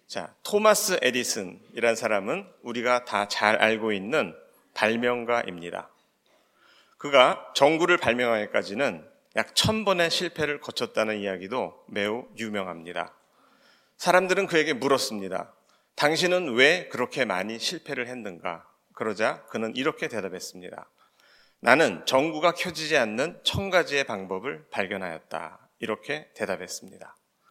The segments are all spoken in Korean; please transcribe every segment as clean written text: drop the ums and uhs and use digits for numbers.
자, 토마스 에디슨이란 사람은 우리가 다 잘 알고 있는 발명가입니다. 그가 전구를 발명하기까지는 약 1000번의 실패를 거쳤다는 이야기도 매우 유명합니다. 사람들은 그에게 물었습니다. 당신은 왜 그렇게 많이 실패를 했는가? 그러자 그는 이렇게 대답했습니다. 나는 전구가 켜지지 않는 1000가지의 방법을 발견하였다. 이렇게 대답했습니다.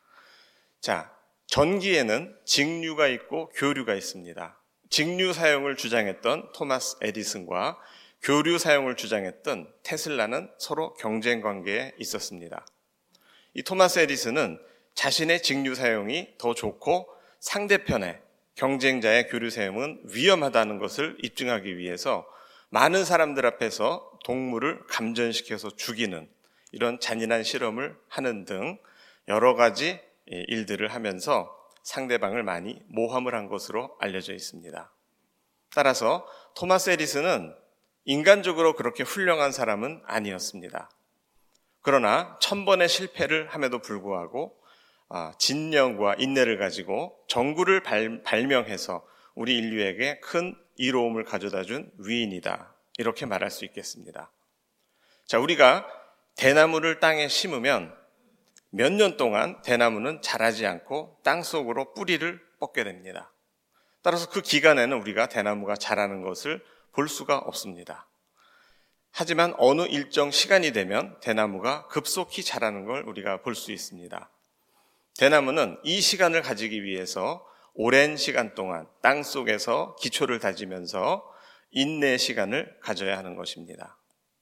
자, 전기에는 직류가 있고 교류가 있습니다. 직류 사용을 주장했던 토마스 에디슨과 교류 사용을 주장했던 테슬라는 서로 경쟁 관계에 있었습니다. 이 토마스 에디슨은 자신의 직류 사용이 더 좋고 상대편의 경쟁자의 교류 사용은 위험하다는 것을 입증하기 위해서 많은 사람들 앞에서 동물을 감전시켜서 죽이는 이런 잔인한 실험을 하는 등 여러 가지 일들을 하면서 상대방을 많이 모함을 한 것으로 알려져 있습니다. 따라서 토마스 에디슨은 인간적으로 그렇게 훌륭한 사람은 아니었습니다. 그러나 1000번의 실패를 함에도 불구하고 진령과 인내를 가지고 전구를 발명해서 우리 인류에게 큰 이로움을 가져다 준 위인이다. 이렇게 말할 수 있겠습니다. 자, 우리가 대나무를 땅에 심으면 몇 년 동안 대나무는 자라지 않고 땅속으로 뿌리를 뻗게 됩니다. 따라서 그 기간에는 우리가 대나무가 자라는 것을 볼 수가 없습니다. 하지만 어느 일정 시간이 되면 대나무가 급속히 자라는 걸 우리가 볼 수 있습니다. 대나무는 이 시간을 가지기 위해서 오랜 시간 동안 땅속에서 기초를 다지면서 인내의 시간을 가져야 하는 것입니다.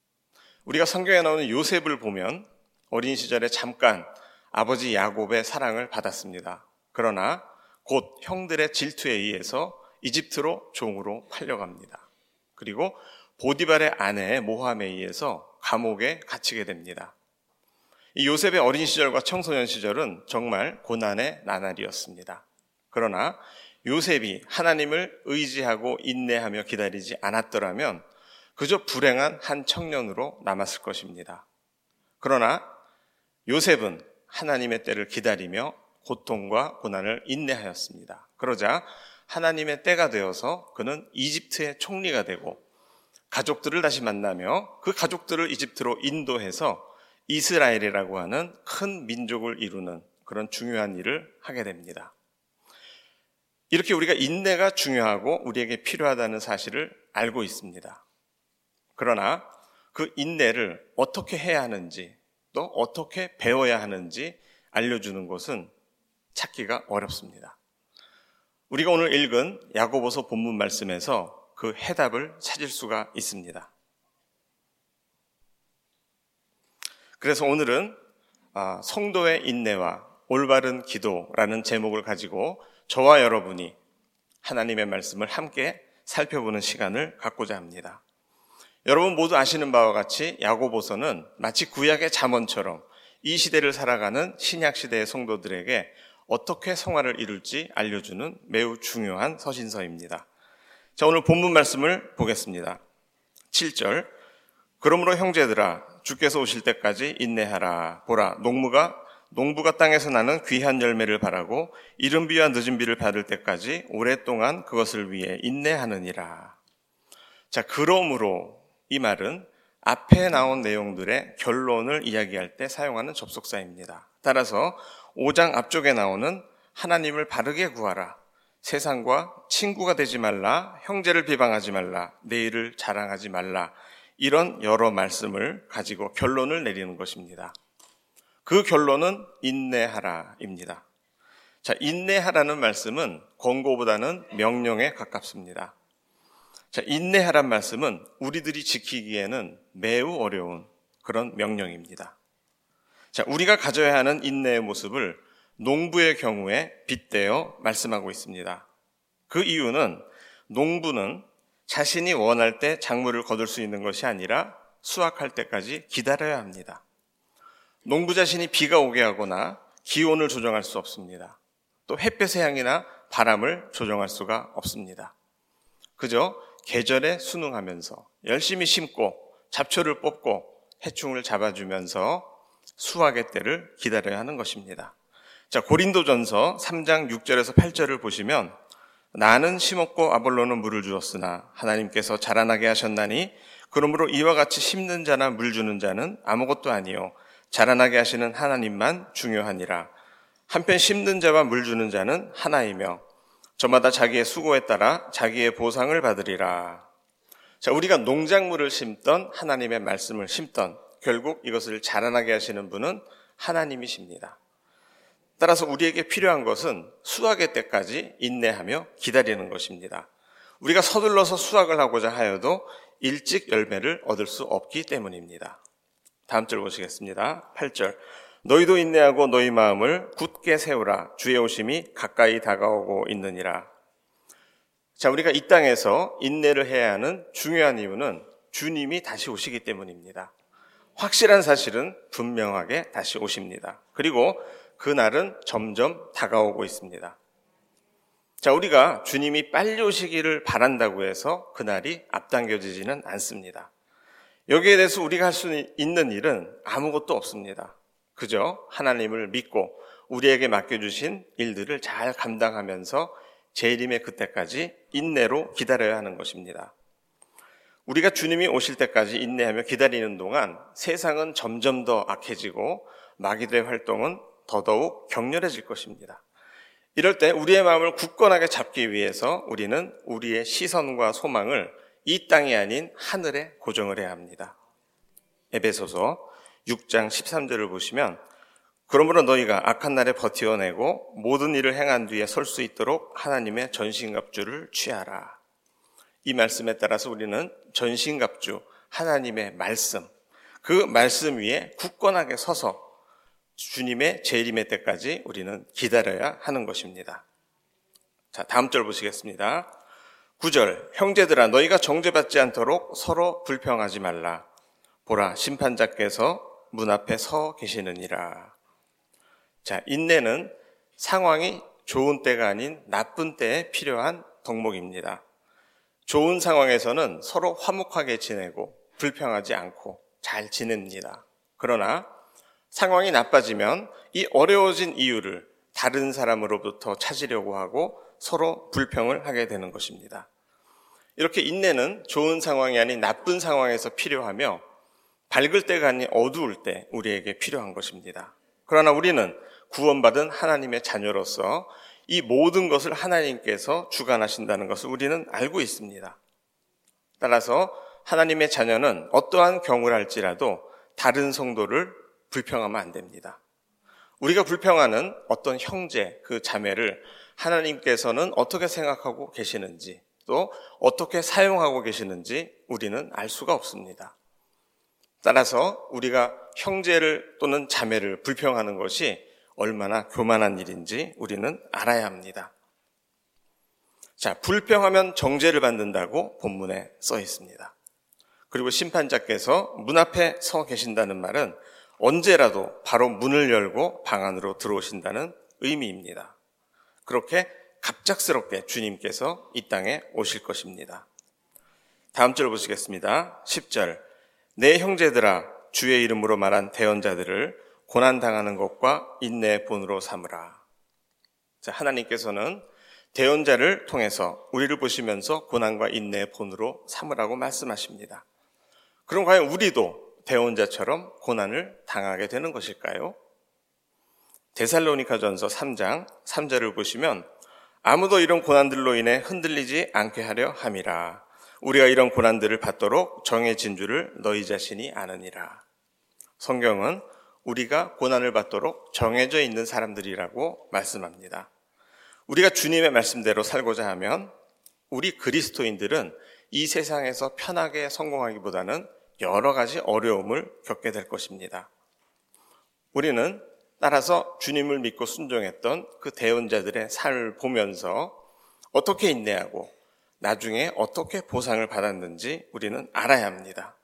우리가 성경에 나오는 요셉을 보면 어린 시절에 잠깐 아버지 야곱의 사랑을 받았습니다. 그러나 곧 형들의 질투에 의해서 이집트로 종으로 팔려갑니다. 그리고 보디발의 아내의 모함에 의해서 감옥에 갇히게 됩니다. 이 요셉의 어린 시절과 청소년 시절은 정말 고난의 나날이었습니다. 그러나 요셉이 하나님을 의지하고 인내하며 기다리지 않았더라면 그저 불행한 한 청년으로 남았을 것입니다. 그러나 요셉은 하나님의 때를 기다리며 고통과 고난을 인내하였습니다. 그러자 하나님의 때가 되어서 그는 이집트의 총리가 되고 가족들을 다시 만나며 그 가족들을 이집트로 인도해서 이스라엘이라고 하는 큰 민족을 이루는 그런 중요한 일을 하게 됩니다. 이렇게 우리가 인내가 중요하고 우리에게 필요하다는 사실을 알고 있습니다. 그러나 그 인내를 어떻게 해야 하는지 또 어떻게 배워야 하는지 알려주는 것은 찾기가 어렵습니다. 우리가 오늘 읽은 야고보서 본문 말씀에서 그 해답을 찾을 수가 있습니다. 그래서 오늘은 성도의 인내와 올바른 기도라는 제목을 가지고 저와 여러분이 하나님의 말씀을 함께 살펴보는 시간을 갖고자 합니다. 여러분 모두 아시는 바와 같이 야고보서는 마치 구약의 잠언처럼 이 시대를 살아가는 신약 시대의 성도들에게 어떻게 성화를 이룰지 알려주는 매우 중요한 서신서입니다. 자, 오늘 본문 말씀을 보겠습니다. 7절. 그러므로 형제들아 주께서 오실 때까지 인내하라. 보라, 농부가 땅에서 나는 귀한 열매를 바라고 이른 비와 늦은 비를 받을 때까지 오랫동안 그것을 위해 인내하느니라. 자, 그러므로 이 말은 앞에 나온 내용들의 결론을 이야기할 때 사용하는 접속사입니다. 따라서 5장 앞쪽에 나오는 하나님을 바르게 구하라, 세상과 친구가 되지 말라, 형제를 비방하지 말라, 내 일을 자랑하지 말라, 이런 여러 말씀을 가지고 결론을 내리는 것입니다. 그 결론은 인내하라입니다. 자, 인내하라는 말씀은 권고보다는 명령에 가깝습니다. 자, 인내하란 말씀은 우리들이 지키기에는 매우 어려운 그런 명령입니다. 자, 우리가 가져야 하는 인내의 모습을 농부의 경우에 빗대어 말씀하고 있습니다. 그 이유는 농부는 자신이 원할 때 작물을 거둘 수 있는 것이 아니라 수확할 때까지 기다려야 합니다. 농부 자신이 비가 오게 하거나 기온을 조정할 수 없습니다. 또 햇볕의 향이나 바람을 조정할 수가 없습니다. 그저 계절에 순응하면서 열심히 심고 잡초를 뽑고 해충을 잡아주면서 수확의 때를 기다려야 하는 것입니다. 자, 고린도전서 3장 6절에서 8절을 보시면 나는 심었고 아볼로는 물을 주었으나 하나님께서 자라나게 하셨나니 그러므로 이와 같이 심는 자나 물 주는 자는 아무것도 아니요 자라나게 하시는 하나님만 중요하니라. 한편 심는 자와 물 주는 자는 하나이며 저마다 자기의 수고에 따라 자기의 보상을 받으리라. 자, 우리가 농작물을 심던 하나님의 말씀을 심던 결국 이것을 자라나게 하시는 분은 하나님이십니다. 따라서 우리에게 필요한 것은 수확의 때까지 인내하며 기다리는 것입니다. 우리가 서둘러서 수확을 하고자 하여도 일찍 열매를 얻을 수 없기 때문입니다. 다음 절 보시겠습니다. 8절. 너희도 인내하고 너희 마음을 굳게 세우라. 주의 오심이 가까이 다가오고 있느니라. 자, 우리가 이 땅에서 인내를 해야 하는 중요한 이유는 주님이 다시 오시기 때문입니다. 확실한 사실은 분명하게 다시 오십니다. 그리고 그날은 점점 다가오고 있습니다. 자, 우리가 주님이 빨리 오시기를 바란다고 해서 그날이 앞당겨지지는 않습니다. 여기에 대해서 우리가 할 수 있는 일은 아무것도 없습니다. 그저 하나님을 믿고 우리에게 맡겨주신 일들을 잘 감당하면서 재림의 그때까지 인내로 기다려야 하는 것입니다. 우리가 주님이 오실 때까지 인내하며 기다리는 동안 세상은 점점 더 악해지고 마귀들의 활동은 더더욱 격렬해질 것입니다. 이럴 때 우리의 마음을 굳건하게 잡기 위해서 우리는 우리의 시선과 소망을 이 땅이 아닌 하늘에 고정을 해야 합니다. 에베소서 6장 13절을 보시면 그러므로 너희가 악한 날에 버티어내고 모든 일을 행한 뒤에 설 수 있도록 하나님의 전신갑주를 취하라. 이 말씀에 따라서 우리는 전신갑주, 하나님의 말씀, 그 말씀 위에 굳건하게 서서 주님의 재림의 때까지 우리는 기다려야 하는 것입니다. 자, 다음 절 보시겠습니다. 9절. 형제들아 너희가 정죄받지 않도록 서로 불평하지 말라. 보라 심판자께서 문 앞에 서 계시느니라. 자, 인내는 상황이 좋은 때가 아닌 나쁜 때에 필요한 덕목입니다. 좋은 상황에서는 서로 화목하게 지내고 불평하지 않고 잘 지냅니다. 그러나 상황이 나빠지면 이 어려워진 이유를 다른 사람으로부터 찾으려고 하고 서로 불평을 하게 되는 것입니다. 이렇게 인내는 좋은 상황이 아닌 나쁜 상황에서 필요하며 밝을 때가 아닌 어두울 때 우리에게 필요한 것입니다. 그러나 우리는 구원받은 하나님의 자녀로서 이 모든 것을 하나님께서 주관하신다는 것을 우리는 알고 있습니다. 따라서 하나님의 자녀는 어떠한 경우를 할지라도 다른 성도를 불평하면 안 됩니다. 우리가 불평하는 어떤 형제, 그 자매를 하나님께서는 어떻게 생각하고 계시는지 또 어떻게 사용하고 계시는지 우리는 알 수가 없습니다. 따라서 우리가 형제를 또는 자매를 불평하는 것이 얼마나 교만한 일인지 우리는 알아야 합니다. 자, 불평하면 정죄를 받는다고 본문에 써 있습니다. 그리고 심판자께서 문 앞에 서 계신다는 말은 언제라도 바로 문을 열고 방 안으로 들어오신다는 의미입니다. 그렇게 갑작스럽게 주님께서 이 땅에 오실 것입니다. 다음 절 보시겠습니다. 10절. 내 형제들아 주의 이름으로 말한 대언자들을 고난당하는 것과 인내의 본으로 삼으라. 자, 하나님께서는 대언자를 통해서 우리를 보시면서 고난과 인내의 본으로 삼으라고 말씀하십니다. 그럼 과연 우리도 대언자처럼 고난을 당하게 되는 것일까요? 데살로니가전서 3장 3절을 보시면 아무도 이런 고난들로 인해 흔들리지 않게 하려 함이라. 우리가 이런 고난들을 받도록 정해진 줄을 너희 자신이 아느니라. 성경은 우리가 고난을 받도록 정해져 있는 사람들이라고 말씀합니다. 우리가 주님의 말씀대로 살고자 하면 우리 그리스도인들은 이 세상에서 편하게 성공하기보다는 여러 가지 어려움을 겪게 될 것입니다. 우리는 따라서 주님을 믿고 순종했던 그 대언자들의 삶을 보면서 어떻게 인내하고 나중에 어떻게 보상을 받았는지 우리는 알아야 합니다.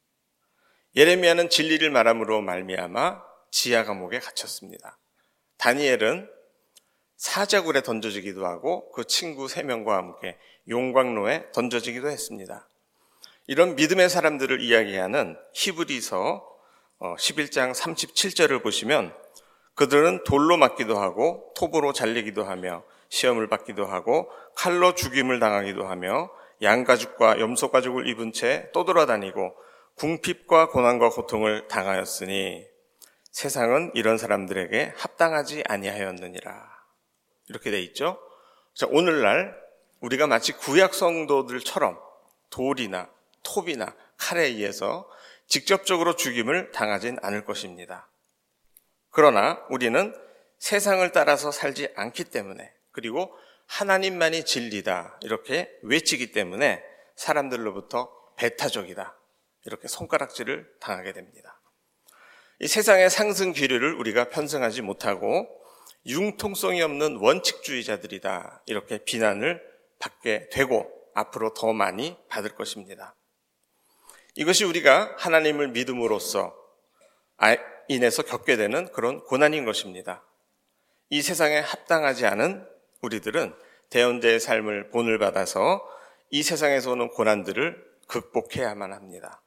예레미야는 진리를 말함으로 말미암아 지하 감옥에 갇혔습니다. 다니엘은 사자굴에 던져지기도 하고 그 친구 3명과 함께 용광로에 던져지기도 했습니다. 이런 믿음의 사람들을 이야기하는 히브리서 11장 37절을 보시면 그들은 돌로 맞기도 하고 톱으로 잘리기도 하며 시험을 받기도 하고 칼로 죽임을 당하기도 하며 양가죽과 염소가죽을 입은 채 떠돌아다니고 궁핍과 고난과 고통을 당하였으니 세상은 이런 사람들에게 합당하지 아니하였느니라. 이렇게 돼 있죠. 자, 오늘날 우리가 마치 구약 성도들처럼 돌이나 톱이나 칼에 의해서 직접적으로 죽임을 당하진 않을 것입니다. 그러나 우리는 세상을 따라서 살지 않기 때문에, 그리고 하나님만이 진리다 이렇게 외치기 때문에 사람들로부터 배타적이다 이렇게 손가락질을 당하게 됩니다. 이 세상의 상승 기류를 우리가 편승하지 못하고 융통성이 없는 원칙주의자들이다 이렇게 비난을 받게 되고 앞으로 더 많이 받을 것입니다. 이것이 우리가 하나님을 믿음으로써 인해서 겪게 되는 그런 고난인 것입니다. 이 세상에 합당하지 않은 우리들은 대언자의 삶을 본을 받아서 이 세상에서 오는 고난들을 극복해야만 합니다.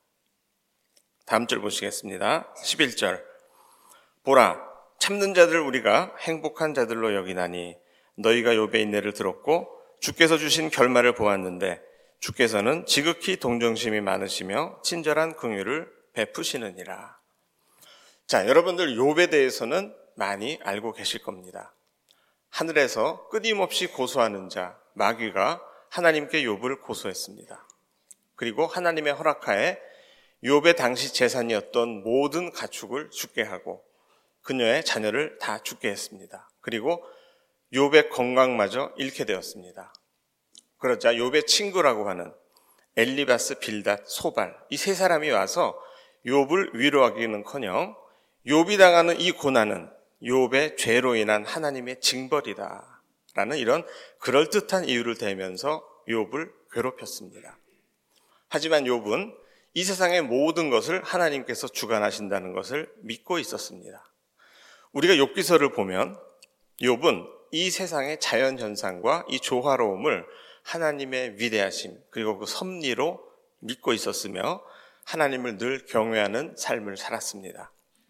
다음 절 보시겠습니다. 11절. 보라, 참는 자들 우리가 행복한 자들로 여기나니 너희가 욥의 인내를 들었고 주께서 주신 결말을 보았는데 주께서는 지극히 동정심이 많으시며 친절한 긍휼을 베푸시느니라. 자, 여러분들 욥에 대해서는 많이 알고 계실 겁니다. 하늘에서 끊임없이 고소하는 자 마귀가 하나님께 욥을 고소했습니다. 그리고 하나님의 허락하에 욥의 당시 재산이었던 모든 가축을 죽게 하고 그녀의 자녀를 다 죽게 했습니다. 그리고 욥의 건강마저 잃게 되었습니다. 그러자 욥의 친구라고 하는 엘리바스, 빌닷, 소발 이 세 사람이 와서 욥을 위로하기는커녕 욥이 당하는 이 고난은 욥의 죄로 인한 하나님의 징벌이다 라는 이런 그럴듯한 이유를 대면서 욥을 괴롭혔습니다. 하지만 욥은 이 세상의 모든 것을 하나님께서 주관하신다는 것을 믿고 있었습니다. 우리가 욥기서를 보면 욥은 이 세상의 자연현상과 이 조화로움을 하나님의 위대하심 그리고 그 섭리로 믿고 있었으며 하나님을 늘 경외하는 삶을 살았습니다.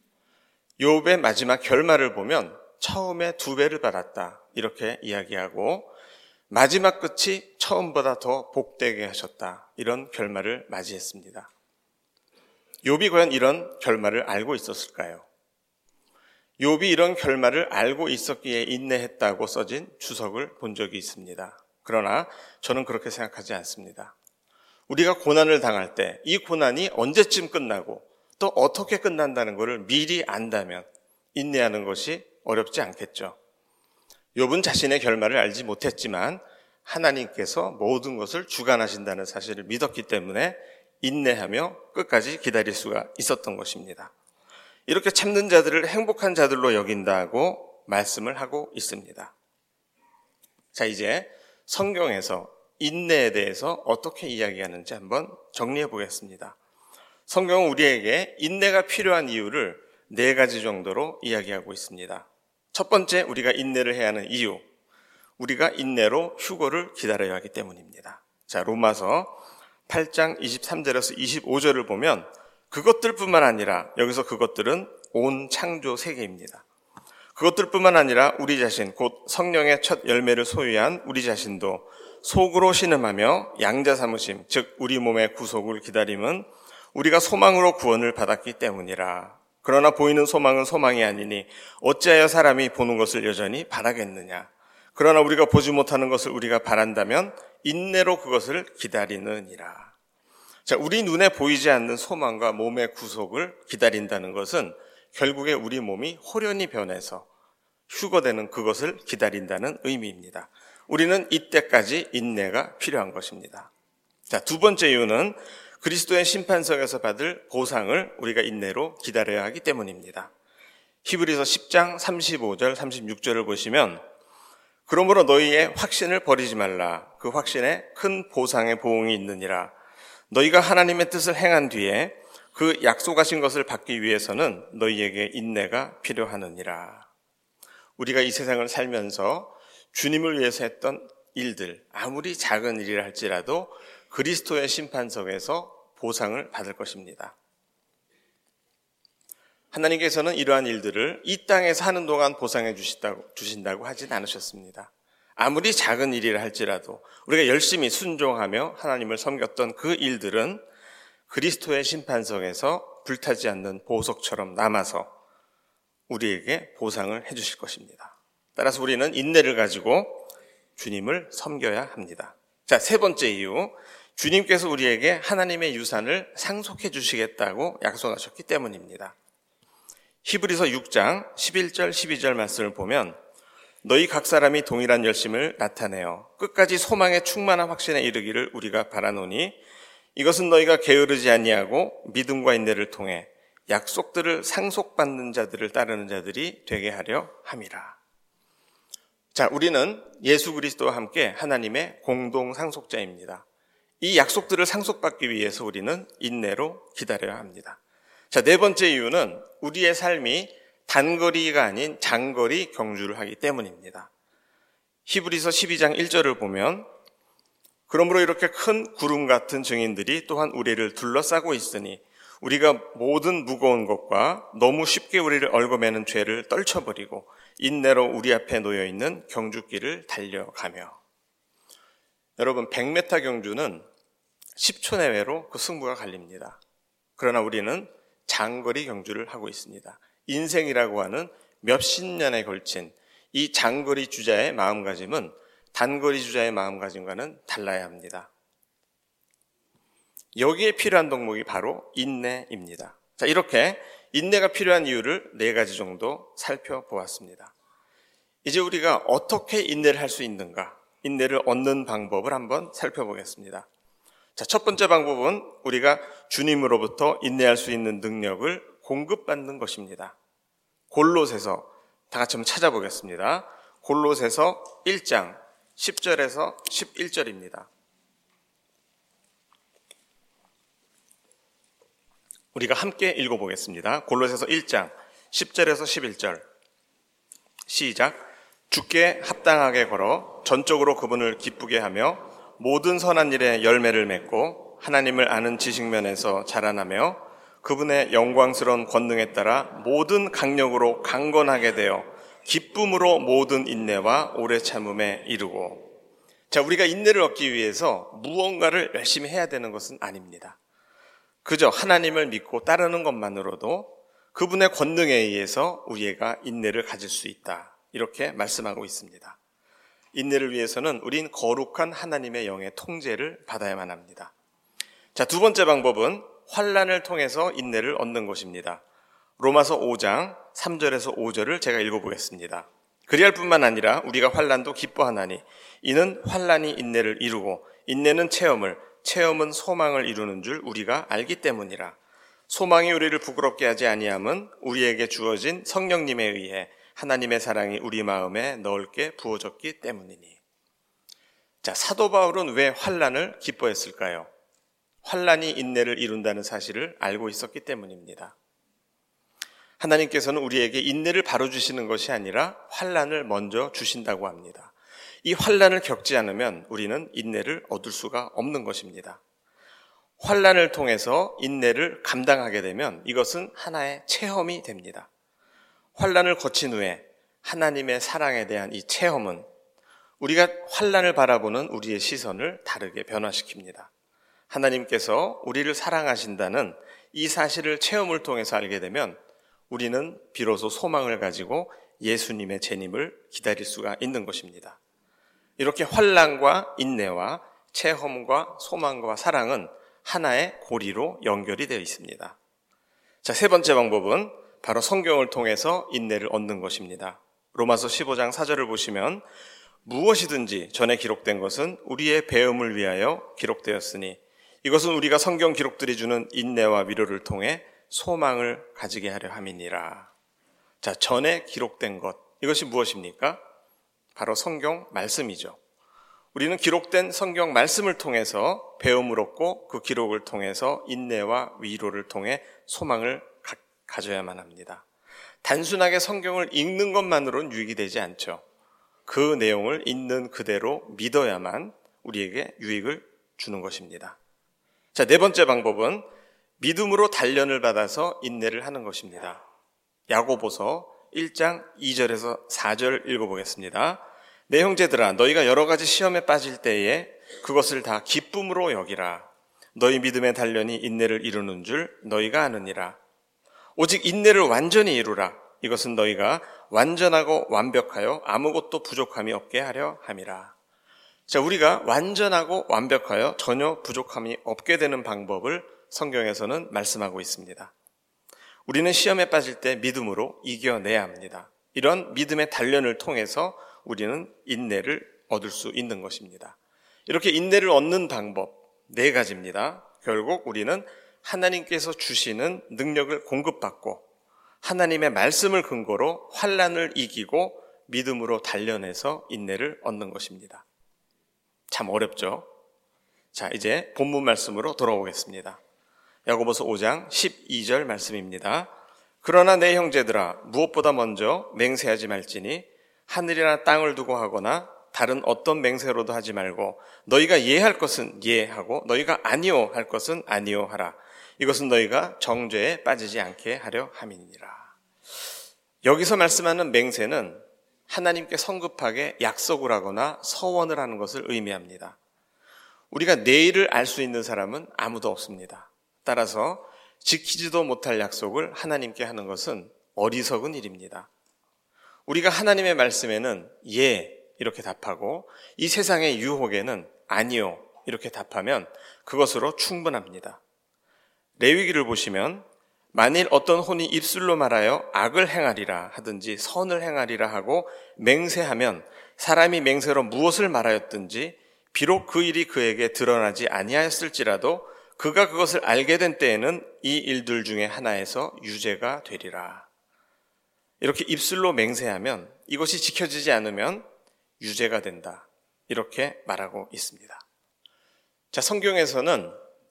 욥의 마지막 결말을 보면 처음에 2배를 받았다 이렇게 이야기하고 마지막 끝이 처음보다 더 복되게 하셨다 이런 결말을 맞이했습니다. 욥이 과연 이런 결말을 알고 있었을까요? 욥이 이런 결말을 알고 있었기에 인내했다고 써진 주석을 본 적이 있습니다. 그러나 저는 그렇게 생각하지 않습니다. 우리가 고난을 당할 때 이 고난이 언제쯤 끝나고 또 어떻게 끝난다는 것을 미리 안다면 인내하는 것이 어렵지 않겠죠. 욥은 자신의 결말을 알지 못했지만 하나님께서 모든 것을 주관하신다는 사실을 믿었기 때문에 인내하며 끝까지 기다릴 수가 있었던 것입니다. 이렇게 참는 자들을 행복한 자들로 여긴다고 말씀을 하고 있습니다. 자, 이제 성경에서 인내에 대해서 어떻게 이야기하는지 한번 정리해 보겠습니다. 성경은 우리에게 인내가 필요한 이유를 4가지 정도로 이야기하고 있습니다. 첫 번째, 우리가 인내를 해야 하는 이유, 우리가 인내로 휴거를 기다려야 하기 때문입니다. 자, 로마서 8장 23절에서 25절을 보면 그것들뿐만 아니라, 여기서 그것들은 온 창조 세계입니다. 그것들뿐만 아니라 우리 자신, 곧 성령의 첫 열매를 소유한 우리 자신도 속으로 신음하며 양자 삼으심, 즉 우리 몸의 구속을 기다림은 우리가 소망으로 구원을 받았기 때문이라. 그러나 보이는 소망은 소망이 아니니 어찌하여 사람이 보는 것을 여전히 바라겠느냐. 그러나 우리가 보지 못하는 것을 우리가 바란다면 인내로 그것을 기다리느니라. 자, 우리 눈에 보이지 않는 소망과 몸의 구속을 기다린다는 것은 결국에 우리 몸이 호련히 변해서 휴거되는 그것을 기다린다는 의미입니다. 우리는 이때까지 인내가 필요한 것입니다. 자, 2번째 이유는 그리스도의 심판석에서 받을 보상을 우리가 인내로 기다려야 하기 때문입니다. 히브리서 10장 35절 36절을 보시면 그러므로 너희의 확신을 버리지 말라. 그 확신에 큰 보상의 보응이 있느니라. 너희가 하나님의 뜻을 행한 뒤에 그 약속하신 것을 받기 위해서는 너희에게 인내가 필요하느니라. 우리가 이 세상을 살면서 주님을 위해서 했던 일들, 아무리 작은 일이라 할지라도 그리스도의 심판석에서 보상을 받을 것입니다. 하나님께서는 이러한 일들을 이 땅에서 하는 동안 보상해 주신다고 하진 않으셨습니다. 아무리 작은 일이라 할지라도 우리가 열심히 순종하며 하나님을 섬겼던 그 일들은 그리스도의 심판석에서 불타지 않는 보석처럼 남아서 우리에게 보상을 해주실 것입니다. 따라서 우리는 인내를 가지고 주님을 섬겨야 합니다. 자, 세 번째 이유, 주님께서 우리에게 하나님의 유산을 상속해 주시겠다고 약속하셨기 때문입니다. 히브리서 6장 11절 12절 말씀을 보면 너희 각 사람이 동일한 열심을 나타내어 끝까지 소망의 충만한 확신에 이르기를 우리가 바라노니 이것은 너희가 게으르지 아니하고 믿음과 인내를 통해 약속들을 상속받는 자들을 따르는 자들이 되게 하려 함이라. 자, 우리는 예수 그리스도와 함께 하나님의 공동 상속자입니다. 이 약속들을 상속받기 위해서 우리는 인내로 기다려야 합니다. 자, 네 번째 이유는 우리의 삶이 단거리가 아닌 장거리 경주를 하기 때문입니다. 히브리서 12장 1절을 보면 그러므로 이렇게 큰 구름 같은 증인들이 또한 우리를 둘러싸고 있으니 우리가 모든 무거운 것과 너무 쉽게 우리를 얽어매는 죄를 떨쳐버리고 인내로 우리 앞에 놓여있는 경주길을 달려가며. 여러분, 100m 경주는 10초 내외로 그 승부가 갈립니다. 그러나 우리는 장거리 경주를 하고 있습니다. 인생이라고 하는 몇십 년에 걸친 이 장거리 주자의 마음가짐은 단거리 주자의 마음가짐과는 달라야 합니다. 여기에 필요한 덕목이 바로 인내입니다. 자, 이렇게 인내가 필요한 이유를 4가지 정도 살펴보았습니다. 이제 우리가 어떻게 인내를 할 수 있는가, 인내를 얻는 방법을 한번 살펴보겠습니다. 자, 첫 번째 방법은 우리가 주님으로부터 인내할 수 있는 능력을 공급받는 것입니다. 골로새서 다 같이 한번 찾아보겠습니다. 골로새서 1장 10절에서 11절입니다. 우리가 함께 읽어보겠습니다. 골로새서 1장 10절에서 11절 시작. 주께 합당하게 걸어 전적으로 그분을 기쁘게 하며 모든 선한 일에 열매를 맺고 하나님을 아는 지식면에서 자라나며 그분의 영광스러운 권능에 따라 모든 강력으로 강건하게 되어 기쁨으로 모든 인내와 오래 참음에 이르고. 자, 우리가 인내를 얻기 위해서 무언가를 열심히 해야 되는 것은 아닙니다. 그저 하나님을 믿고 따르는 것만으로도 그분의 권능에 의해서 우리가 인내를 가질 수 있다. 이렇게 말씀하고 있습니다. 인내를 위해서는 우린 거룩한 하나님의 영의 통제를 받아야만 합니다. 자, 두 번째 방법은 환난을 통해서 인내를 얻는 것입니다. 로마서 5장 3절에서 5절을 제가 읽어보겠습니다. 그리할 뿐만 아니라 우리가 환난도 기뻐하나니 이는 환난이 인내를 이루고 인내는 체험을, 체험은 소망을 이루는 줄 우리가 알기 때문이라. 소망이 우리를 부끄럽게 하지 아니함은 우리에게 주어진 성령님에 의해 하나님의 사랑이 우리 마음에 넓게 부어졌기 때문이니. 자, 사도 바울은 왜 환난을 기뻐했을까요? 환난이 인내를 이룬다는 사실을 알고 있었기 때문입니다. 하나님께서는 우리에게 인내를 바로 주시는 것이 아니라 환난을 먼저 주신다고 합니다. 이 환난을 겪지 않으면 우리는 인내를 얻을 수가 없는 것입니다. 환난을 통해서 인내를 감당하게 되면 이것은 하나의 체험이 됩니다. 환난을 거친 후에 하나님의 사랑에 대한 이 체험은 우리가 환난을 바라보는 우리의 시선을 다르게 변화시킵니다. 하나님께서 우리를 사랑하신다는 이 사실을 체험을 통해서 알게 되면 우리는 비로소 소망을 가지고 예수님의 재림을 기다릴 수가 있는 것입니다. 이렇게 환난과 인내와 체험과 소망과 사랑은 하나의 고리로 연결이 되어 있습니다. 자, 세 번째 방법은 바로 성경을 통해서 인내를 얻는 것입니다. 로마서 15장 4절을 보시면 무엇이든지 전에 기록된 것은 우리의 배움을 위하여 기록되었으니 이것은 우리가 성경 기록들이 주는 인내와 위로를 통해 소망을 가지게 하려 함이니라. 자, 전에 기록된 것, 이것이 무엇입니까? 바로 성경 말씀이죠. 우리는 기록된 성경 말씀을 통해서 배움을 얻고 그 기록을 통해서 인내와 위로를 통해 소망을 가져야만 합니다. 단순하게 성경을 읽는 것만으로는 유익이 되지 않죠. 그 내용을 있는 그대로 믿어야만 우리에게 유익을 주는 것입니다. 자, 네 번째 방법은 믿음으로 단련을 받아서 인내를 하는 것입니다. 야고보서 1장 2절에서 4절 읽어보겠습니다. 내 형제들아, 너희가 여러 가지 시험에 빠질 때에 그것을 다 기쁨으로 여기라. 너희 믿음의 단련이 인내를 이루는 줄 너희가 아느니라. 오직 인내를 완전히 이루라. 이것은 너희가 완전하고 완벽하여 아무것도 부족함이 없게 하려 함이라. 자, 우리가 완전하고 완벽하여 전혀 부족함이 없게 되는 방법을 성경에서는 말씀하고 있습니다. 우리는 시험에 빠질 때 믿음으로 이겨내야 합니다. 이런 믿음의 단련을 통해서 우리는 인내를 얻을 수 있는 것입니다. 이렇게 인내를 얻는 방법 4가지입니다. 결국 우리는 하나님께서 주시는 능력을 공급받고 하나님의 말씀을 근거로 환난을 이기고 믿음으로 단련해서 인내를 얻는 것입니다. 참 어렵죠? 자, 이제 본문 말씀으로 돌아오겠습니다. 야고보서 5장 12절 말씀입니다. 그러나 내 형제들아, 무엇보다 먼저 맹세하지 말지니 하늘이나 땅을 두고 하거나 다른 어떤 맹세로도 하지 말고 너희가 예할 것은 예하고 너희가 아니오 할 것은 아니오 하라. 이것은 너희가 정죄에 빠지지 않게 하려 함이니라. 여기서 말씀하는 맹세는 하나님께 성급하게 약속을 하거나 서원을 하는 것을 의미합니다. 우리가 내일을 알 수 있는 사람은 아무도 없습니다. 따라서 지키지도 못할 약속을 하나님께 하는 것은 어리석은 일입니다. 우리가 하나님의 말씀에는 예 이렇게 답하고 이 세상의 유혹에는 아니요 이렇게 답하면 그것으로 충분합니다. 레위기를 보시면 만일 어떤 혼이 입술로 말하여 악을 행하리라 하든지 선을 행하리라 하고 맹세하면 사람이 맹세로 무엇을 말하였든지 비록 그 일이 그에게 드러나지 아니하였을지라도 그가 그것을 알게 된 때에는 이 일들 중에 하나에서 유죄가 되리라. 이렇게 입술로 맹세하면 이것이 지켜지지 않으면 유죄가 된다. 이렇게 말하고 있습니다. 자, 성경에서는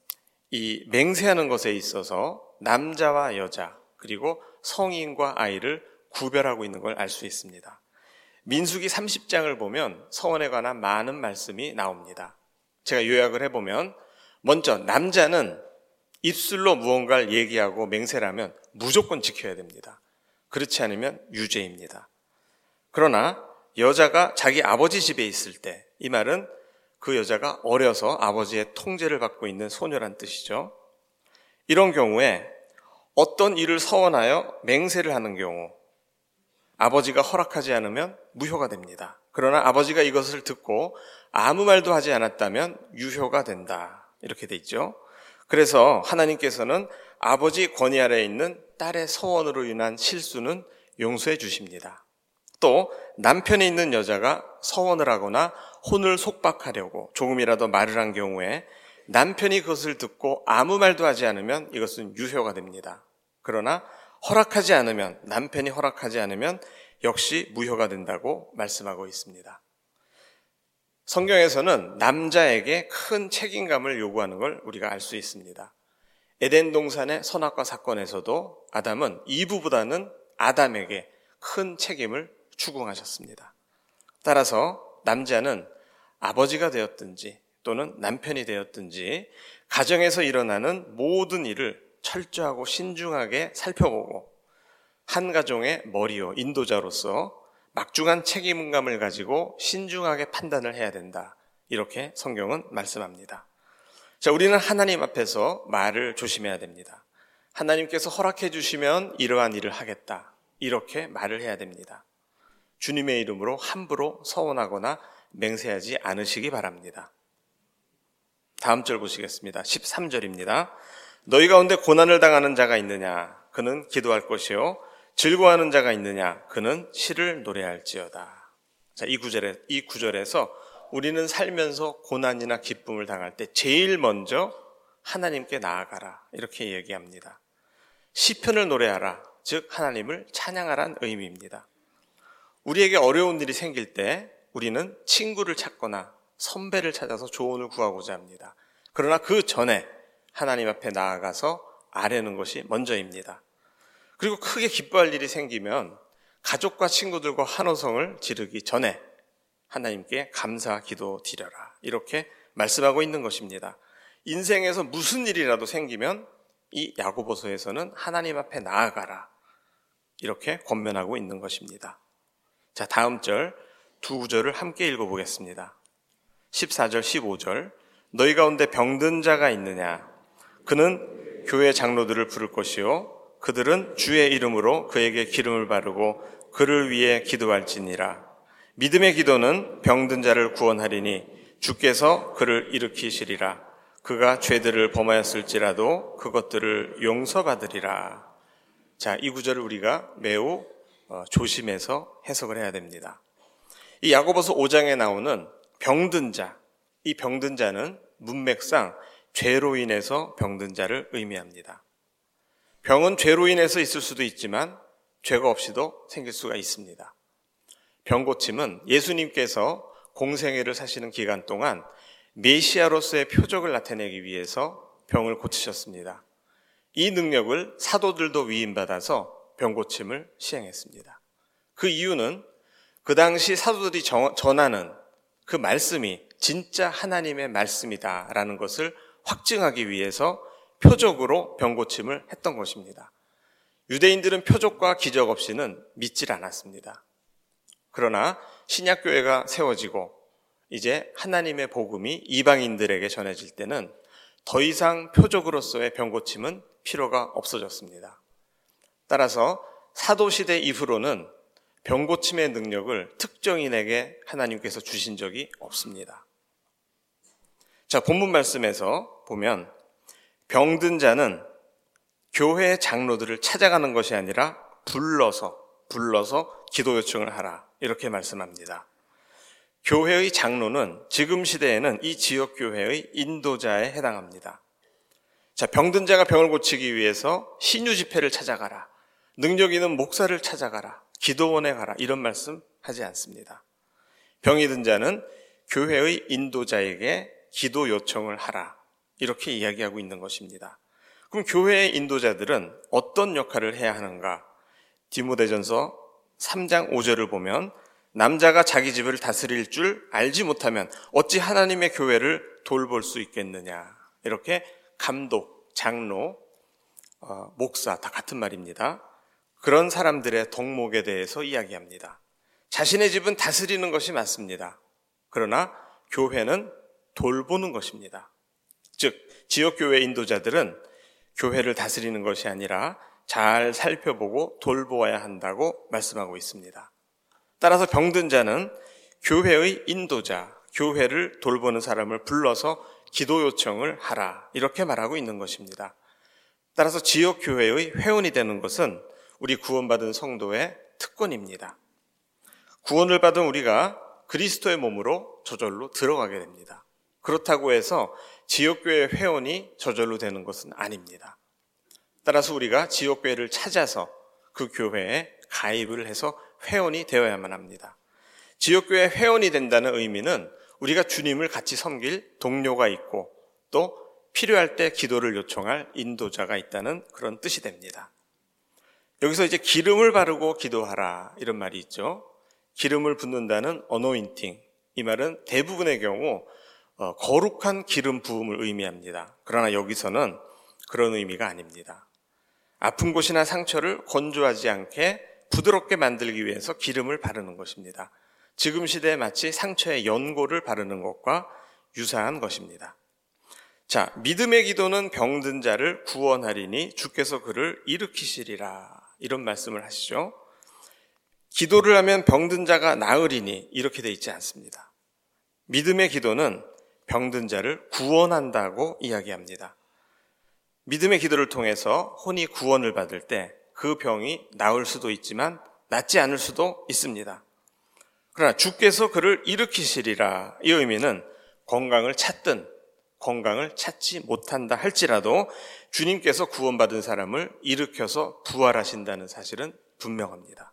이 맹세하는 것에 있어서 남자와 여자 그리고 성인과 아이를 구별하고 있는 걸 알 수 있습니다. 민수기 30장을 보면 서원에 관한 많은 말씀이 나옵니다. 제가 요약을 해보면 먼저 남자는 입술로 무언가를 얘기하고 맹세를 하면 무조건 지켜야 됩니다. 그렇지 않으면 유죄입니다. 그러나 여자가 자기 아버지 집에 있을 때, 이 말은 그 여자가 어려서 아버지의 통제를 받고 있는 소녀란 뜻이죠. 이런 경우에 어떤 일을 서원하여 맹세를 하는 경우 아버지가 허락하지 않으면 무효가 됩니다. 그러나 아버지가 이것을 듣고 아무 말도 하지 않았다면 유효가 된다. 이렇게 돼 있죠. 그래서 하나님께서는 아버지 권위 아래에 있는 딸의 서원으로 인한 실수는 용서해 주십니다. 또 남편이 있는 여자가 서원을 하거나 혼을 속박하려고 조금이라도 말을 한 경우에 남편이 그것을 듣고 아무 말도 하지 않으면 이것은 유효가 됩니다. 그러나 허락하지 않으면, 남편이 허락하지 않으면 역시 무효가 된다고 말씀하고 있습니다. 성경에서는 남자에게 큰 책임감을 요구하는 걸 우리가 알 수 있습니다. 에덴 동산의 선악과 사건에서도 아담은 이브보다는 아담에게 큰 책임을 추궁하셨습니다. 따라서 남자는 아버지가 되었든지 또는 남편이 되었든지 가정에서 일어나는 모든 일을 철저하고 신중하게 살펴보고 한 가정의 머리요 인도자로서 막중한 책임감을 가지고 신중하게 판단을 해야 된다. 이렇게 성경은 말씀합니다. 자, 우리는 하나님 앞에서 말을 조심해야 됩니다. 하나님께서 허락해 주시면 이러한 일을 하겠다. 이렇게 말을 해야 됩니다. 주님의 이름으로 함부로 서원하거나 맹세하지 않으시기 바랍니다. 다음 절 보시겠습니다. 13절입니다. 너희 가운데 고난을 당하는 자가 있느냐? 그는 기도할 것이요. 즐거워하는 자가 있느냐? 그는 시를 노래할지어다. 자, 이 구절에서 우리는 살면서 고난이나 기쁨을 당할 때 제일 먼저 하나님께 나아가라. 이렇게 얘기합니다. 시편을 노래하라. 즉 하나님을 찬양하라는 의미입니다. 우리에게 어려운 일이 생길 때 우리는 친구를 찾거나 선배를 찾아서 조언을 구하고자 합니다. 그러나 그 전에 하나님 앞에 나아가서 아뢰는 것이 먼저입니다. 그리고 크게 기뻐할 일이 생기면 가족과 친구들과 환호성을 지르기 전에 하나님께 감사 기도 드려라. 이렇게 말씀하고 있는 것입니다. 인생에서 무슨 일이라도 생기면 이 야고보서에서는 하나님 앞에 나아가라. 이렇게 권면하고 있는 것입니다. 자, 다음 절 두 구절을 함께 읽어보겠습니다. 14절, 15절. 너희 가운데 병든 자가 있느냐? 그는 교회 장로들을 부를 것이요 그들은 주의 이름으로 그에게 기름을 바르고 그를 위해 기도할지니라. 믿음의 기도는 병든 자를 구원하리니 주께서 그를 일으키시리라. 그가 죄들을 범하였을지라도 그것들을 용서받으리라. 자, 이 구절을 우리가 매우 조심해서 해석을 해야 됩니다. 이 야고보서 5장에 나오는 병든 자, 이 병든 자는 문맥상 죄로 인해서 병든 자를 의미합니다. 병은 죄로 인해서 있을 수도 있지만 죄가 없이도 생길 수가 있습니다. 병고침은 예수님께서 공생애를 사시는 기간 동안 메시아로서의 표적을 나타내기 위해서 병을 고치셨습니다. 이 능력을 사도들도 위임받아서 병고침을 시행했습니다. 그 이유는 그 당시 사도들이 전하는 그 말씀이 진짜 하나님의 말씀이다라는 것을 확증하기 위해서 표적으로 병고침을 했던 것입니다. 유대인들은 표적과 기적 없이는 믿질 않았습니다. 그러나 신약교회가 세워지고 이제 하나님의 복음이 이방인들에게 전해질 때는 더 이상 표적으로서의 병고침은 필요가 없어졌습니다. 따라서 사도시대 이후로는 병고침의 능력을 특정인에게 하나님께서 주신 적이 없습니다. 자, 본문 말씀에서 보면 병든 자는 교회의 장로들을 찾아가는 것이 아니라 불러서 기도 요청을 하라 이렇게 말씀합니다. 교회의 장로는 지금 시대에는 이 지역 교회의 인도자에 해당합니다. 자, 병든 자가 병을 고치기 위해서 신유 집회를 찾아가라, 능력 있는 목사를 찾아가라, 기도원에 가라 이런 말씀 하지 않습니다. 병이 든 자는 교회의 인도자에게 기도 요청을 하라 이렇게 이야기하고 있는 것입니다. 그럼 교회의 인도자들은 어떤 역할을 해야 하는가? 디모데전서 3장 5절을 보면 남자가 자기 집을 다스릴 줄 알지 못하면 어찌 하나님의 교회를 돌볼 수 있겠느냐. 이렇게 감독, 장로, 목사 다 같은 말입니다. 그런 사람들의 덕목에 대해서 이야기합니다. 자신의 집은 다스리는 것이 맞습니다. 그러나 교회는 돌보는 것입니다. 즉 지역교회 인도자들은 교회를 다스리는 것이 아니라 잘 살펴보고 돌보아야 한다고 말씀하고 있습니다. 따라서 병든 자는 교회의 인도자, 교회를 돌보는 사람을 불러서 기도 요청을 하라 이렇게 말하고 있는 것입니다. 따라서 지역교회의 회원이 되는 것은 우리 구원받은 성도의 특권입니다. 구원을 받은 우리가 그리스도의 몸으로 저절로 들어가게 됩니다. 그렇다고 해서 지역교회 회원이 저절로 되는 것은 아닙니다. 따라서 우리가 지역교회를 찾아서 그 교회에 가입을 해서 회원이 되어야만 합니다. 지역교회 회원이 된다는 의미는 우리가 주님을 같이 섬길 동료가 있고 또 필요할 때 기도를 요청할 인도자가 있다는 그런 뜻이 됩니다. 여기서 이제 기름을 바르고 기도하라 이런 말이 있죠. 기름을 붓는다는 어노인팅, 이 말은 대부분의 경우 거룩한 기름 부음을 의미합니다. 그러나 여기서는 그런 의미가 아닙니다. 아픈 곳이나 상처를 건조하지 않게 부드럽게 만들기 위해서 기름을 바르는 것입니다. 지금 시대에 마치 상처에 연고를 바르는 것과 유사한 것입니다. 자, 믿음의 기도는 병든 자를 구원하리니 주께서 그를 일으키시리라 이런 말씀을 하시죠. 기도를 하면 병든 자가 나으리니 이렇게 돼 있지 않습니다. 믿음의 기도는 병든 자를 구원한다고 이야기합니다. 믿음의 기도를 통해서 혼이 구원을 받을 때 그 병이 나을 수도 있지만 낫지 않을 수도 있습니다. 그러나 주께서 그를 일으키시리라 이 의미는 건강을 찾든 건강을 찾지 못한다 할지라도 주님께서 구원받은 사람을 일으켜서 부활하신다는 사실은 분명합니다.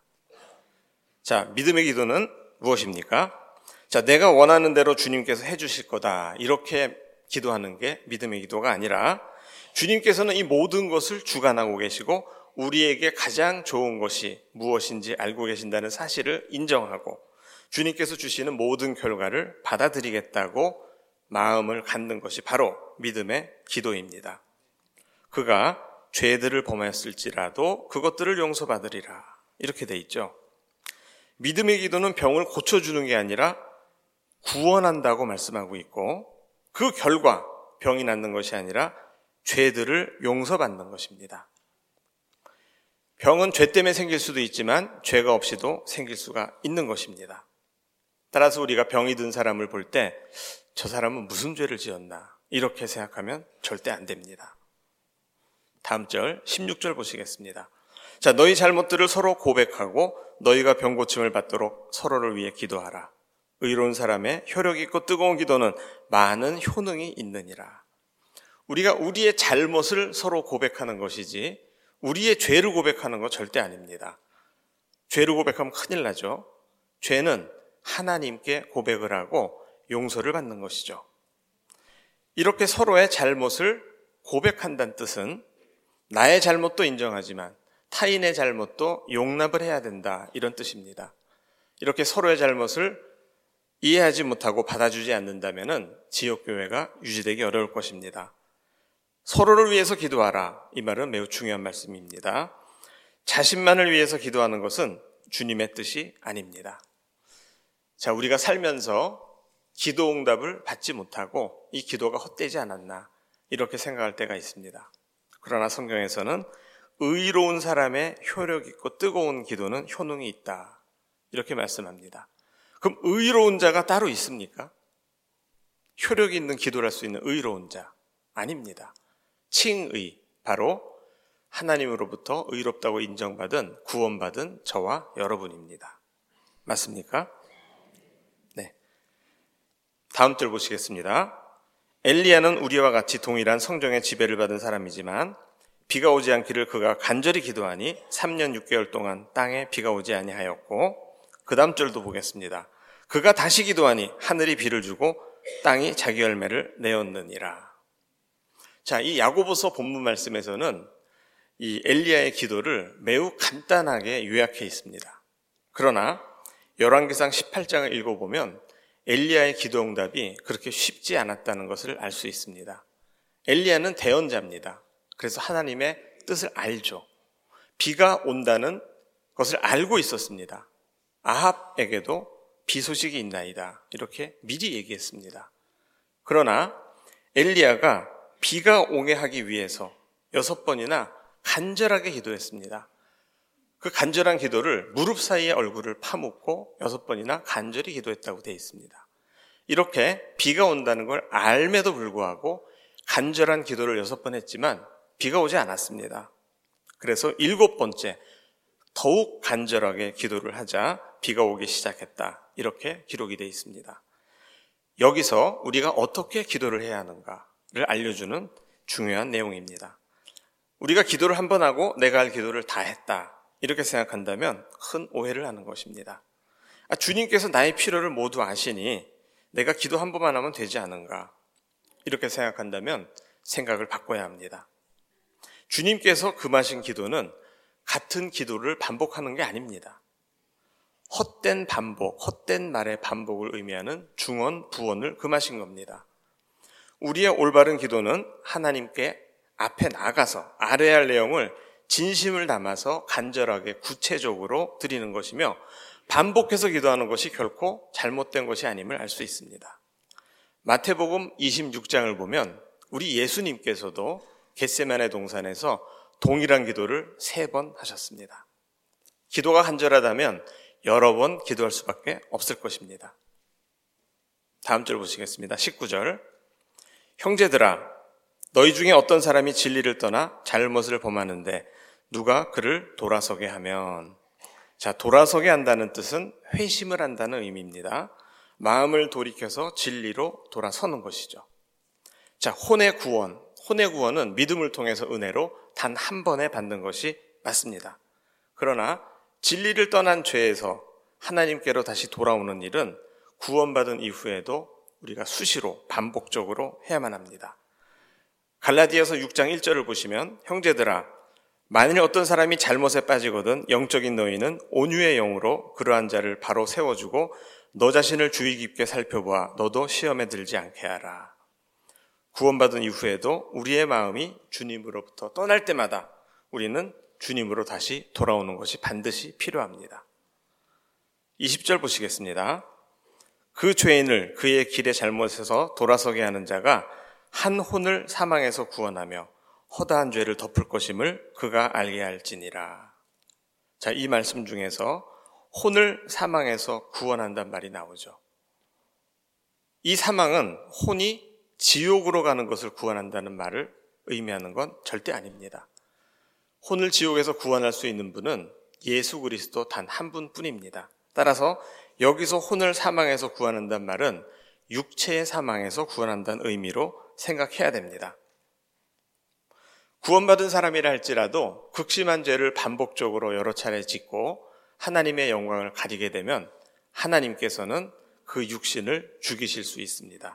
자, 믿음의 기도는 무엇입니까? 자, 내가 원하는 대로 주님께서 해주실 거다 이렇게 기도하는 게 믿음의 기도가 아니라 주님께서는 이 모든 것을 주관하고 계시고 우리에게 가장 좋은 것이 무엇인지 알고 계신다는 사실을 인정하고 주님께서 주시는 모든 결과를 받아들이겠다고 마음을 갖는 것이 바로 믿음의 기도입니다. 그가 죄들을 범하였을지라도 그것들을 용서받으리라 이렇게 돼 있죠. 믿음의 기도는 병을 고쳐주는 게 아니라 구원한다고 말씀하고 있고, 그 결과 병이 낫는 것이 아니라 죄들을 용서받는 것입니다. 병은 죄 때문에 생길 수도 있지만 죄가 없이도 생길 수가 있는 것입니다. 따라서 우리가 병이 든 사람을 볼 때 저 사람은 무슨 죄를 지었나 이렇게 생각하면 절대 안 됩니다. 다음 절 16절 보시겠습니다. 자, 너희 잘못들을 서로 고백하고 너희가 병 고침을 받도록 서로를 위해 기도하라. 의로운 사람의 효력 있고 뜨거운 기도는 많은 효능이 있느니라. 우리가 우리의 잘못을 서로 고백하는 것이지 우리의 죄를 고백하는 거 절대 아닙니다. 죄를 고백하면 큰일 나죠. 죄는 하나님께 고백을 하고 용서를 받는 것이죠. 이렇게 서로의 잘못을 고백한다는 뜻은 나의 잘못도 인정하지만 타인의 잘못도 용납을 해야 된다, 이런 뜻입니다. 이렇게 서로의 잘못을 이해하지 못하고 받아주지 않는다면 지역교회가 유지되기 어려울 것입니다. 서로를 위해서 기도하라, 이 말은 매우 중요한 말씀입니다. 자신만을 위해서 기도하는 것은 주님의 뜻이 아닙니다. 자, 우리가 살면서 기도 응답을 받지 못하고 이 기도가 헛되지 않았나 이렇게 생각할 때가 있습니다. 그러나 성경에서는 의로운 사람의 효력 있고 뜨거운 기도는 효능이 있다, 이렇게 말씀합니다. 그럼 의로운 자가 따로 있습니까? 효력이 있는 기도를 할 수 있는 의로운 자? 아닙니다. 칭의, 바로 하나님으로부터 의롭다고 인정받은, 구원받은 저와 여러분입니다. 맞습니까? 네. 다음 절 보시겠습니다. 엘리야는 우리와 같이 동일한 성령의 지배를 받은 사람이지만 비가 오지 않기를 그가 간절히 기도하니 3년 6개월 동안 땅에 비가 오지 아니하였고, 그 다음 절도 보겠습니다. 그가 다시 기도하니 하늘이 비를 주고 땅이 자기 열매를 내었느니라. 자, 이 야고보서 본문 말씀에서는 이 엘리야의 기도를 매우 간단하게 요약해 있습니다. 그러나 열왕기상 18장을 읽어보면 엘리야의 기도 응답이 그렇게 쉽지 않았다는 것을 알 수 있습니다. 엘리야는 대언자입니다. 그래서 하나님의 뜻을 알죠. 비가 온다는 것을 알고 있었습니다. 아합에게도 비 소식이 있나이다, 이렇게 미리 얘기했습니다. 그러나 엘리야가 비가 오게 하기 위해서 6번이나 간절하게 기도했습니다. 그 간절한 기도를 무릎 사이에 얼굴을 파묻고 6번이나 간절히 기도했다고 되어 있습니다. 이렇게 비가 온다는 걸 알매도 불구하고 간절한 기도를 6번 했지만 비가 오지 않았습니다. 그래서 7번째 더욱 간절하게 기도를 하자 비가 오기 시작했다, 이렇게 기록이 되어 있습니다. 여기서 우리가 어떻게 기도를 해야 하는가를 알려주는 중요한 내용입니다. 우리가 기도를 한 번 하고 내가 할 기도를 다 했다, 이렇게 생각한다면 큰 오해를 하는 것입니다. 주님께서 나의 필요를 모두 아시니 내가 기도 한 번만 하면 되지 않은가, 이렇게 생각한다면 생각을 바꿔야 합니다. 주님께서 금하신 기도는 같은 기도를 반복하는 게 아닙니다. 헛된 반복, 헛된 말의 반복을 의미하는 중언, 부언을 금하신 겁니다. 우리의 올바른 기도는 하나님께 앞에 나가서 아뢰야 할 내용을 진심을 담아서 간절하게 구체적으로 드리는 것이며, 반복해서 기도하는 것이 결코 잘못된 것이 아님을 알 수 있습니다. 마태복음 26장을 보면 우리 예수님께서도 겟세마네 동산에서 동일한 기도를 3번 하셨습니다. 기도가 간절하다면 여러 번 기도할 수밖에 없을 것입니다. 다음 절 보시겠습니다. 19절. 형제들아, 너희 중에 어떤 사람이 진리를 떠나 잘못을 범하는데 누가 그를 돌아서게 하면. 자, 돌아서게 한다는 뜻은 회심을 한다는 의미입니다. 마음을 돌이켜서 진리로 돌아서는 것이죠. 자, 혼의 구원은 믿음을 통해서 은혜로 단 한 번에 받는 것이 맞습니다. 그러나 진리를 떠난 죄에서 하나님께로 다시 돌아오는 일은 구원받은 이후에도 우리가 수시로 반복적으로 해야만 합니다. 갈라디아서 6장 1절을 보시면, 형제들아, 만일 어떤 사람이 잘못에 빠지거든 영적인 너희는 온유의 영으로 그러한 자를 바로 세워주고 너 자신을 주의 깊게 살펴보아 너도 시험에 들지 않게 하라. 구원받은 이후에도 우리의 마음이 주님으로부터 떠날 때마다 우리는 주님으로 다시 돌아오는 것이 반드시 필요합니다. 20절 보시겠습니다. 그 죄인을 그의 길의 잘못에서 돌아서게 하는 자가 한 혼을 사망에서 구원하며 허다한 죄를 덮을 것임을 그가 알게 할지니라. 자, 이 말씀 중에서 혼을 사망에서 구원한단 말이 나오죠. 이 사망은 혼이 지옥으로 가는 것을 구원한다는 말을 의미하는 건 절대 아닙니다. 혼을 지옥에서 구원할 수 있는 분은 예수 그리스도 단 한 분뿐입니다. 따라서 여기서 혼을 사망에서 구원한다는 말은 육체의 사망에서 구원한다는 의미로 생각해야 됩니다. 구원받은 사람이라 할지라도 극심한 죄를 반복적으로 여러 차례 짓고 하나님의 영광을 가리게 되면 하나님께서는 그 육신을 죽이실 수 있습니다.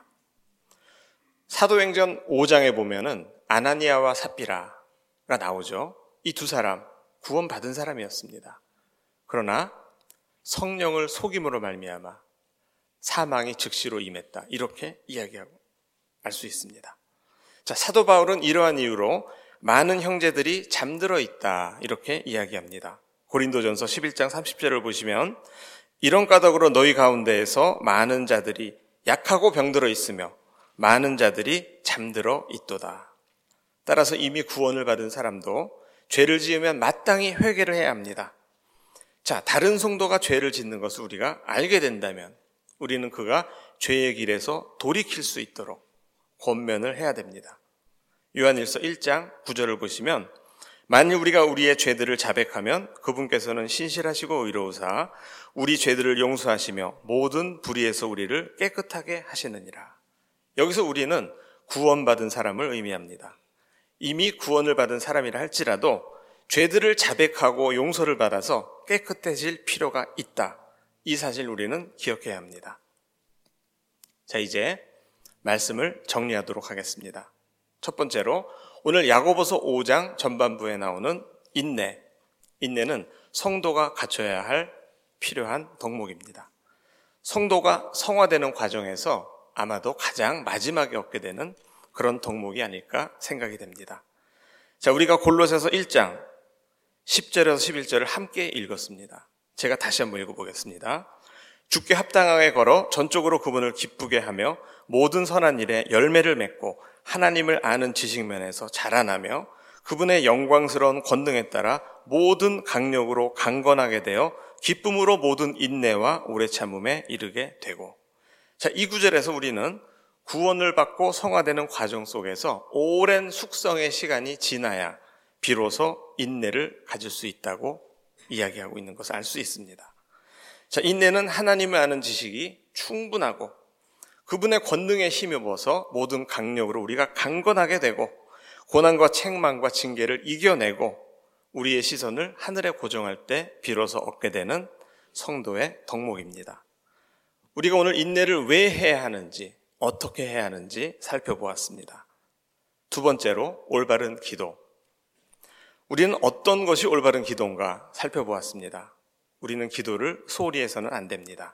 사도행전 5장에 보면은 아나니아와 삽비라가 나오죠. 이 두 사람 구원받은 사람이었습니다. 그러나 성령을 속임으로 말미암아 사망이 즉시로 임했다. 이렇게 이야기하고 알 수 있습니다. 자, 사도 바울은 이러한 이유로 많은 형제들이 잠들어 있다. 이렇게 이야기합니다. 고린도전서 11장 30절을 보시면 이런 까닭으로 너희 가운데에서 많은 자들이 약하고 병들어 있으며 많은 자들이 잠들어 있도다. 따라서 이미 구원을 받은 사람도 죄를 지으면 마땅히 회개를 해야 합니다. 자, 다른 성도가 죄를 짓는 것을 우리가 알게 된다면 우리는 그가 죄의 길에서 돌이킬 수 있도록 권면을 해야 됩니다. 요한일서 1장 9절을 보시면 만일 우리가 우리의 죄들을 자백하면 그분께서는 신실하시고 의로우사 우리 죄들을 용서하시며 모든 불의에서 우리를 깨끗하게 하시느니라. 여기서 우리는 구원받은 사람을 의미합니다. 이미 구원을 받은 사람이라 할지라도 죄들을 자백하고 용서를 받아서 깨끗해질 필요가 있다. 이 사실 우리는 기억해야 합니다. 자, 이제 말씀을 정리하도록 하겠습니다. 첫 번째로 오늘 야고보서 5장 전반부에 나오는 인내. 인내는 성도가 갖춰야 할 필요한 덕목입니다. 성도가 성화되는 과정에서 아마도 가장 마지막에 얻게 되는 그런 덕목이 아닐까 생각이 됩니다. 자, 우리가 골로새서 1장 10절에서 11절을 함께 읽었습니다. 제가 다시 한번 읽어보겠습니다. 주께 합당하게 걸어 전적으로 그분을 기쁘게 하며 모든 선한 일에 열매를 맺고 하나님을 아는 지식면에서 자라나며 그분의 영광스러운 권능에 따라 모든 강력으로 강건하게 되어 기쁨으로 모든 인내와 오래 참음에 이르게 되고. 자, 이 구절에서 우리는 구원을 받고 성화되는 과정 속에서 오랜 숙성의 시간이 지나야 비로소 인내를 가질 수 있다고 이야기하고 있는 것을 알 수 있습니다. 자, 인내는 하나님을 아는 지식이 충분하고 그분의 권능에 힘입어서 모든 강력으로 우리가 강건하게 되고 고난과 책망과 징계를 이겨내고 우리의 시선을 하늘에 고정할 때 비로소 얻게 되는 성도의 덕목입니다. 우리가 오늘 인내를 왜 해야 하는지, 어떻게 해야 하는지 살펴보았습니다. 두 번째로 올바른 기도. 우리는 어떤 것이 올바른 기도인가 살펴보았습니다. 우리는 기도를 소홀히 해서는 안 됩니다.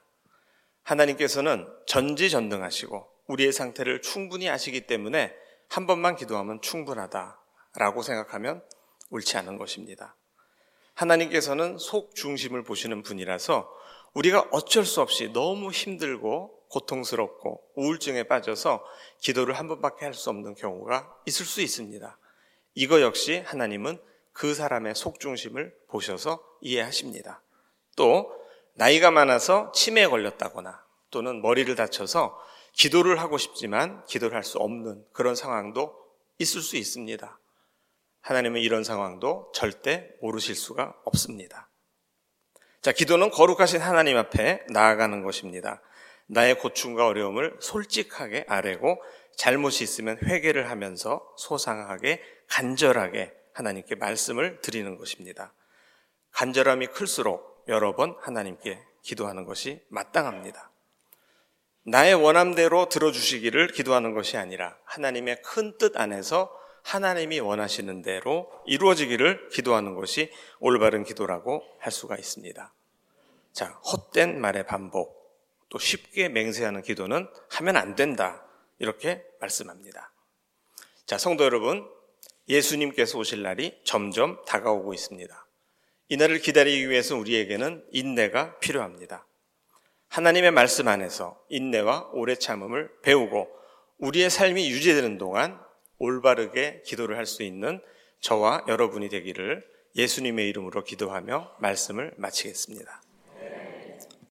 하나님께서는 전지전능하시고 우리의 상태를 충분히 아시기 때문에 한 번만 기도하면 충분하다라고 생각하면 옳지 않은 것입니다. 하나님께서는 속 중심을 보시는 분이라서 우리가 어쩔 수 없이 너무 힘들고 고통스럽고 우울증에 빠져서 기도를 한 번밖에 할 수 없는 경우가 있을 수 있습니다. 이거 역시 하나님은 그 사람의 속 중심을 보셔서 이해하십니다. 또 나이가 많아서 치매에 걸렸다거나 또는 머리를 다쳐서 기도를 하고 싶지만 기도를 할 수 없는 그런 상황도 있을 수 있습니다. 하나님은 이런 상황도 절대 모르실 수가 없습니다. 자, 기도는 거룩하신 하나님 앞에 나아가는 것입니다. 나의 고충과 어려움을 솔직하게 아뢰고 잘못이 있으면 회개를 하면서 소상하게 간절하게 하나님께 말씀을 드리는 것입니다. 간절함이 클수록 여러 번 하나님께 기도하는 것이 마땅합니다. 나의 원함대로 들어주시기를 기도하는 것이 아니라 하나님의 큰 뜻 안에서 하나님이 원하시는 대로 이루어지기를 기도하는 것이 올바른 기도라고 할 수가 있습니다. 자, 헛된 말의 반복, 또 쉽게 맹세하는 기도는 하면 안 된다. 이렇게 말씀합니다. 자, 성도 여러분, 예수님께서 오실 날이 점점 다가오고 있습니다. 이 날을 기다리기 위해서 우리에게는 인내가 필요합니다. 하나님의 말씀 안에서 인내와 오래 참음을 배우고 우리의 삶이 유지되는 동안 올바르게 기도를 할 수 있는 저와 여러분이 되기를 예수님의 이름으로 기도하며 말씀을 마치겠습니다.